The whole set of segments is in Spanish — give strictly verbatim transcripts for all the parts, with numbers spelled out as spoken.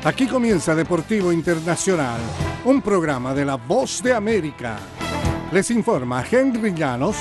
Aquí comienza Deportivo Internacional, un programa de La Voz de América. Les informa Henry Llanos.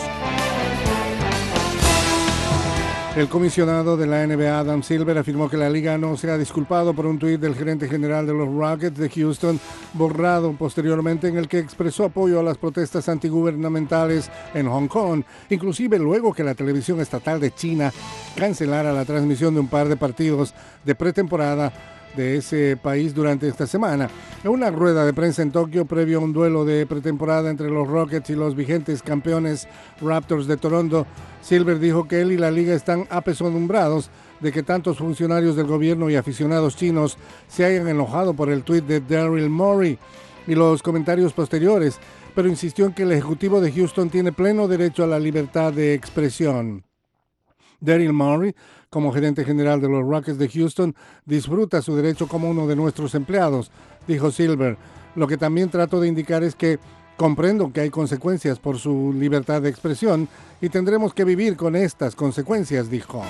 El comisionado de la N B A, Adam Silver, afirmó que la liga no se ha disculpado por un tuit del gerente general de los Rockets de Houston, borrado posteriormente, en el que expresó apoyo a las protestas antigubernamentales en Hong Kong, inclusive luego que la televisión estatal de China cancelara la transmisión de un par de partidos de pretemporada de ese país durante esta semana. En una rueda de prensa en Tokio previo a un duelo de pretemporada entre los Rockets y los vigentes campeones Raptors de Toronto, Silver dijo que él y la liga están apesadumbrados de que tantos funcionarios del gobierno y aficionados chinos se hayan enojado por el tuit de Daryl Morey y los comentarios posteriores, pero insistió en que el ejecutivo de Houston tiene pleno derecho a la libertad de expresión. Daryl Morey, como gerente general de los Rockets de Houston, disfruta su derecho como uno de nuestros empleados, dijo Silver. Lo que también trato de indicar es que comprendo que hay consecuencias por su libertad de expresión y tendremos que vivir con estas consecuencias, dijo.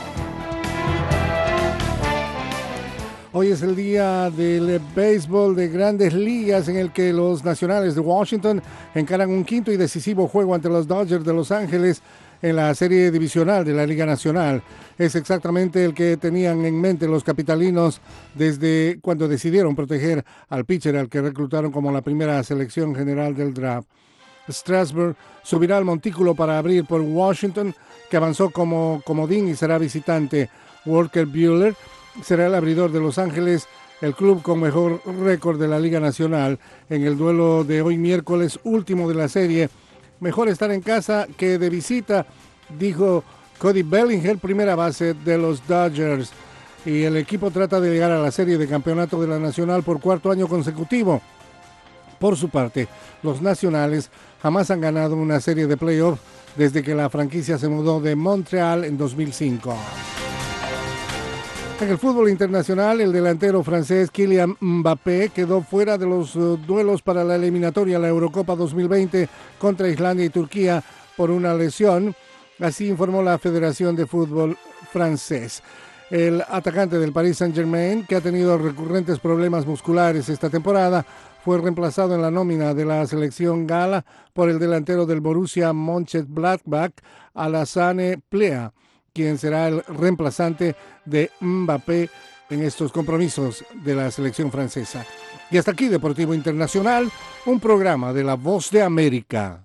Hoy es el día del béisbol de Grandes Ligas, en el que los Nacionales de Washington encaran un quinto y decisivo juego ante los Dodgers de Los Ángeles en la serie divisional de la Liga Nacional. Es exactamente el que tenían en mente los capitalinos desde cuando decidieron proteger al pitcher al que reclutaron como la primera selección general del draft. Strasburg subirá al montículo para abrir por Washington, que avanzó como comodín y será visitante. Walker Buehler será el abridor de Los Ángeles, el club con mejor récord de la Liga Nacional. En el duelo de hoy miércoles, último de la serie, mejor estar en casa que de visita, dijo Cody Bellinger, primera base de los Dodgers. Y el equipo trata de llegar a la serie de campeonato de la Nacional por cuarto año consecutivo. Por su parte, los Nacionales jamás han ganado una serie de playoffs desde que la franquicia se mudó de Montreal en dos mil cinco. En el fútbol internacional, el delantero francés Kylian Mbappé quedó fuera de los uh, duelos para la eliminatoria a la Eurocopa dos mil veinte contra Islandia y Turquía por una lesión. Así informó la Federación de Fútbol francés. El atacante del Paris Saint-Germain, que ha tenido recurrentes problemas musculares esta temporada, fue reemplazado en la nómina de la selección gala por el delantero del Borussia Mönchengladbach, Alassane Plea, quien será el reemplazante de Mbappé en estos compromisos de la selección francesa. Y hasta aquí Deportivo Internacional, un programa de La Voz de América.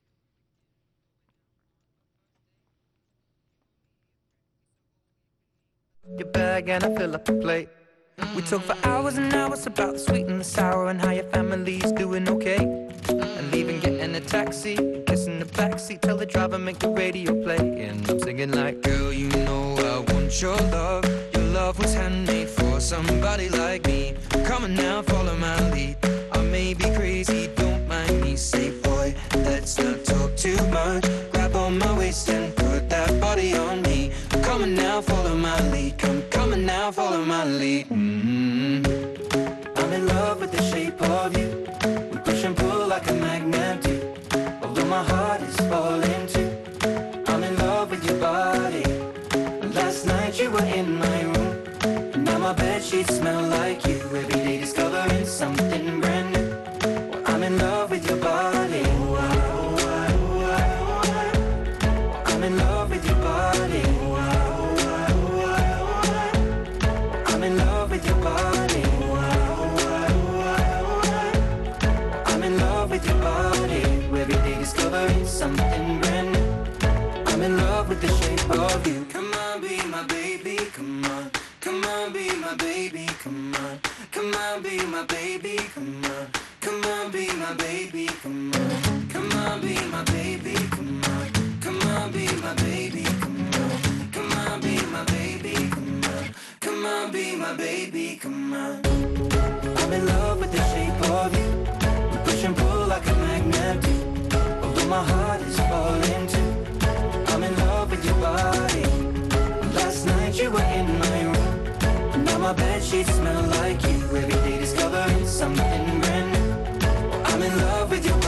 Your bag and I fill up the plate. We talk for hours and hours about the sweet and the sour and how your family's doing okay. And leaving, getting a taxi, kissing the backseat, tell the driver make the radio play. And I'm singing like, girl, you know I want your love. Your love was handmade for somebody like me. Come on now, follow my lead. I may be crazy, don't mind me. Say, boy, let's not talk too much. Grab on my waist and put that body on me. Come on now, follow my lead. Come, come on now, follow my lead. Mm-hmm. I'm in love with the shape of you. We push and pull like a magnet do. Although my heart is falling too. I'm in love with your body. Last night you were in my room, and now my bedsheets smell like you. Every day discovering something brand new. Well, I'm in love with your body. I'm in love with your body. I'm in love with your body. I'm in love with your body. Every day discovering something brand new. I'm in love with the shape of you. Come on, be my baby, come on. Come on, be my baby, come on. Come on, be my baby, come on. Come on, be my baby, come on. Come on, be my baby, come on. Come on, be my baby, come on. Come on, be my baby, come on. Come on, be my baby, come on. I'm in love with the shape of you. We push and pull like a magnet do. Although my heart is falling too. I'm in love with your body. Last night you were in my room, and now my bedsheets smell like you. Every day discovering something brand new. I'm in love with your